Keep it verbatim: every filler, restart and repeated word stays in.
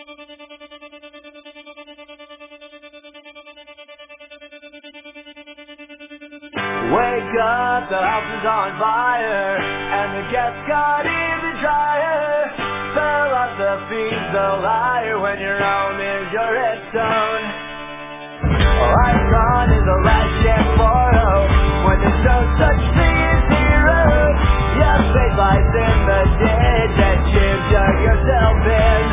Wake up, the house is on fire, and the guests got in the dryer. Philosophy's the liar when your home is your headstone. Icon is a last chance for hope when there's no such thing as zero. Your faith lies in the ditch that you dug yourself in.